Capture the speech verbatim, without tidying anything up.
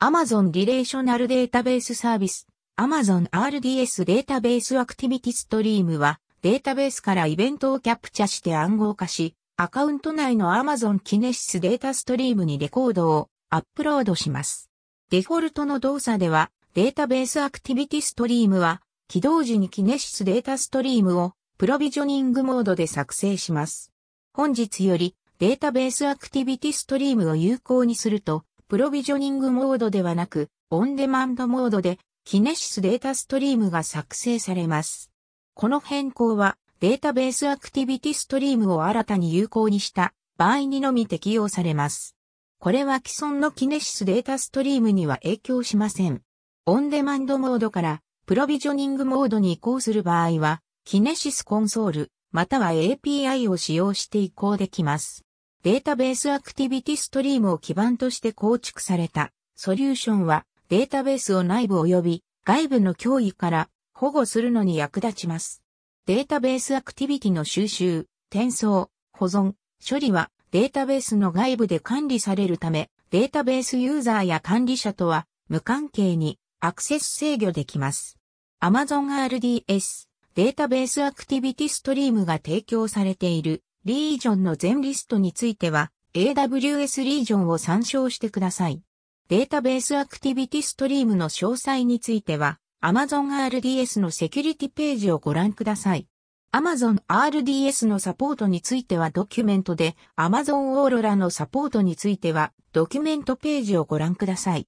Amazon Relational Database Service Amazon アールディーエス Database Activity Stream はデータベースからイベントをキャプチャして暗号化し、アカウント内の Amazon Kinesis データストリームにレコードをアップロードします。デフォルトの動作ではデータベースアクティビティストリームは起動時に Kinesis データストリームをプロビジョニングモードで作成します。本日よりデータベースアクティビティストリームを有効にすると、プロビジョニングモードではなく、オンデマンドモードで、Kinesis データストリームが作成されます。この変更は、データベースアクティビティストリームを新たに有効にした場合にのみ適用されます。これは既存の Kinesis データストリームには影響しません。オンデマンドモードから、プロビジョニングモードに移行する場合は、Kinesis コンソール、または エーピーアイ を使用して移行できます。データベースアクティビティストリームを基盤として構築されたソリューションはデータベースを内部及び外部の脅威から保護するのに役立ちます。データベースアクティビティの収集、転送、保存、処理はデータベースの外部で管理されるため、データベースユーザーや管理者とは無関係にアクセス制御できます。Amazon アールディーエス データベースアクティビティストリームが提供されているリージョンの全リストについては エーダブリューエス リージョンを参照してください。データベースアクティビティストリームの詳細については Amazon アールディーエス のセキュリティページをご覧ください。Amazon アールディーエス のサポートについてはドキュメントで Amazon Aurora のサポートについてはドキュメントページをご覧ください。